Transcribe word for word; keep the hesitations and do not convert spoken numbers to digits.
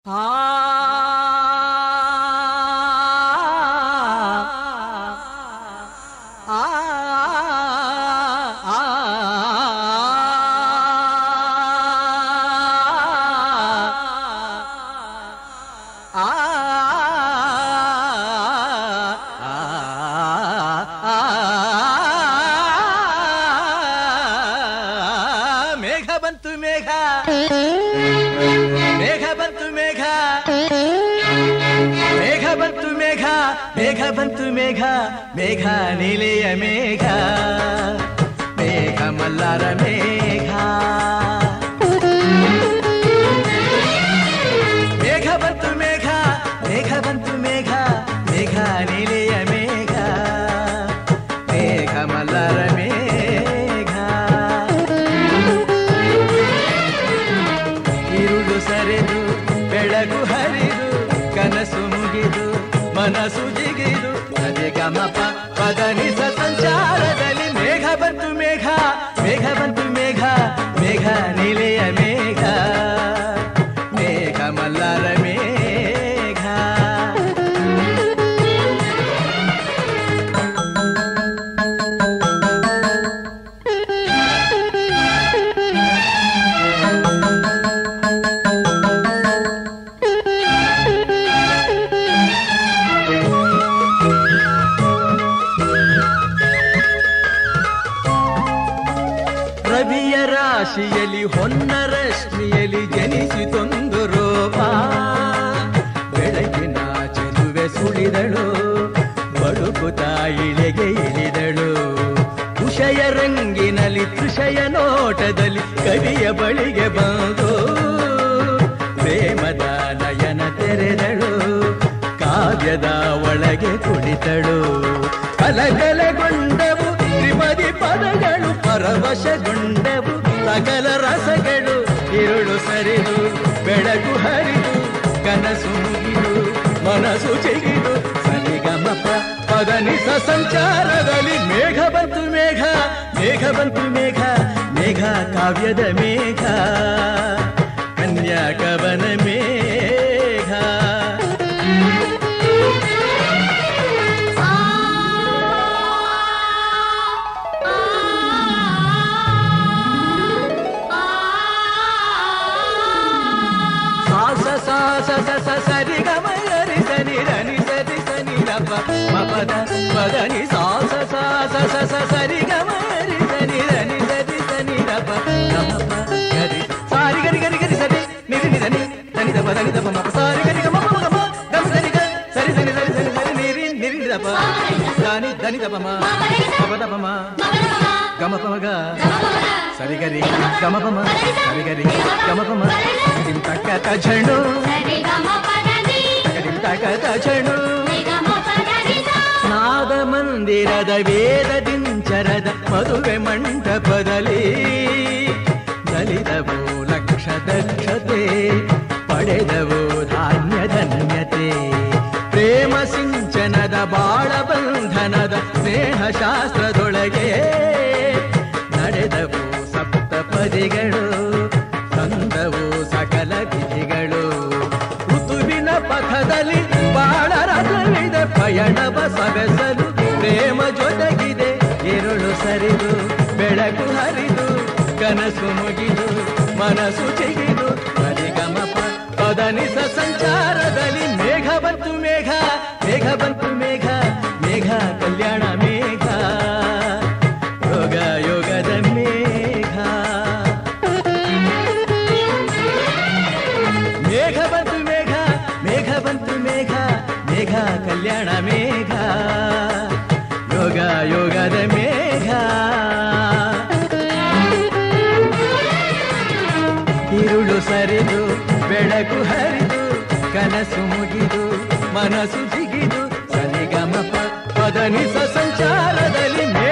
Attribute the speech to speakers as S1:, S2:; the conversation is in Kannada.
S1: ಮೇಘ ಬಂತು ಮೇಘ ಮೇಘ ಬಂತು ಮೇಘ ಮೇಘ ಬಂತು ಮೇಘ ಮೇಘ ಬಂತು ಮೇಘ ಮೇಘ ನೀಲೆಯ ಮೇಘ ಮೇಘ ಮಲ್ಲಾರ ಮೇಘ ಮೇಘ ಬಂತು ಮೇಘ ಮೇಘ ಬಂತು ಮೇಘ ಮೇಘ ನೀಲೆಯ ಮೇಘ ಮೇಘ ಮಲ್ಲಾರ ಮೇಘ ಇರುಳು ಸರಿದು ಬೆಳಗು ಹರಿದು ಕನಸು ಮುಗಿದು ಮನಸ್ಸು ಜಿಗಿದು ಅದೇ ಗಮಪ ಪದನಿಸ ಸಂಚಾರದಲ್ಲಿ ಮೇಘ ಬಂತು ಮೇಘ ಮೇಘ ಬಂತು ಮೇಘ ಮೇಘ ನೀಲೆಯ ಮೇಘ ಮೇಘ ಮಲ್ಲಾರ ಮೇಘ ರವಿಯ ರಾಶಿಯಲ್ಲಿ ಹೊನ್ನ ರಶ್ಮಿಯಲ್ಲಿ ಜನಿಸಿತೊಂದು ರೋಪ ಬೆಳಗಿನ ಚೆಲುವೆ ಸುಳಿದಳು ಬಳುಕುತ್ತಾ ಇಳೆಗೆ ಇಳಿದಳು ಉಷಯ ರಂಗಿನಲ್ಲಿ ತೃಷಯ ನೋಟದಲ್ಲಿ ಕವಿಯ ಬಳಿಗೆ ಬಂದು ಪ್ರೇಮದ ನಯನ ತೆರೆದಳು ಕಾವ್ಯದ ಒಳಗೆ ಕುಳಿತಳು ಕಲಕಲಗೊಂಡವು ತ್ರಿಪದಿ ಪದಗಳು ಪರವಶಗೊಂಡವು ಸಕಲ ರಸಗಳು ಇರುಳು ಸರಿದು ಬೆಳಕು ಹರಿದು ಕನಸು ಮುಗಿದು ಮನಸ್ಸು ಚಿಗಿದು ಸರಿಗಮಪ ಪದನಿಸ ಸಂಚಾರದಲ್ಲಿ ಮೇಘ ಬಂತು ಮೇಘ ಮೇಘ ಬಂತು ಮೇಘ ಮೇಘ ಕಾವ್ಯದ ಮೇಘ ಕನ್ಯಾ ಕವನ ಮೇಘ ಸರಿ ಗಮ ರಿ ಸನಿ ರನಿ ಸರಿ ಸನಿ ರಪ ಮಪದ ಪದನಿ ಸಾಸ ಸಾಸ ಸ ಸರಿ ಗಮ ರಿ ಸನಿ ರನಿ ಸರಿ ಸನಿ ರಪ ಗಮಪ ಗರಿ ಸಾರಿ ಗರಿ ಗರಿ ಗರಿ ಸರಿ ನಿರಿ ನಿರನಿ ಧನಿ ದಪ ಧನಿ ದಪ ಮಪ ಸಾರಿ ಗರಿ ಗಮ ಮಪ ಗಮ ಗಮ ಸರಿ ಗ ಸರಿ ಸರಿ ಸರಿ ಸರಿ ಸರಿ ನಿರಿ ನಿರಿ ದಪ ಧನಿ ಧನಿ ದಪ ಮ ಮಪ ದಪ ಮ ಗಮ ಪ ಗ ಸರಿ ಗರಿ ಗಮ ಪ ಮ ಸರಿ ಗರಿ ಗಮ ಪ ಮ ಡಿಂ ತಕ್ಕ ತಜಣು ತಕತ ಚಣು ನಾದ ಮಂದಿರದ ವೇದ ದಿಂಚರದ ಮದುವೆ ಮಂಟಪದಲ್ಲಿ ದಲಿದವು ಲಕ್ಷ ದಕ್ಷತೆ ಪಡೆದವು ಧಾನ್ಯ ಧನ್ಯತೆ ಪ್ರೇಮ ಸಿಂಚನದ ಬಾಳ ಬಂಧನದ ಸ್ನೇಹ ಶಾಸ್ತ್ರದೊಳಗೆ ನಡೆದವು ಸಪ್ತಪದಿಗಳು ತಂದವು ಸಕಲ ವಿಧಿಗಳು ಋತುವಿನ ಪಥದಲ್ಲಿ ಬಾಳ ರಥವಿದೆ ಪಯಣವ ಸವೆಸಲು ಪ್ರೇಮ ಜೊತೆಗಿದೆ ಇರುಳು ಸರಿದು ಬೆಳಕು ಹರಿದು ಕನಸು ಮುಗಿದು ಮನಸ್ಸು ಚಿಗಿದು ಸರಿಗಮಪ ಪದನಿಸ ಸಂಚಾರದಲ್ಲಿ ಮೇಘ ಬಂತು ಮೇಘ ಮೇಘ ಬಂತು ಮೇಘ ಮೇಘ ಕಲ್ಯಾಣ ಮೇಘ ಯೋಗ ಯೋಗದ ಮೇಘ ಮೇಘ ಬಂತು ಮೇಘ ಮೇಘ ಬಂತು ಮೇಘ ಮೇಘ ಕಲ್ಯಾಣ ಮೇಘ ಯೋಗ ಯೋಗದ ಮೇಘ ಇರುಳು ಸರಿದು ಬೆಳಕು ಹರಿದು ಕನಸು ಮುಗಿದು ಮನಸ್ಸು ಜಿಗಿದು ಸರಿಗಮಪ ಪದನಿಸ ಸಂಚಾರದಲ್ಲಿ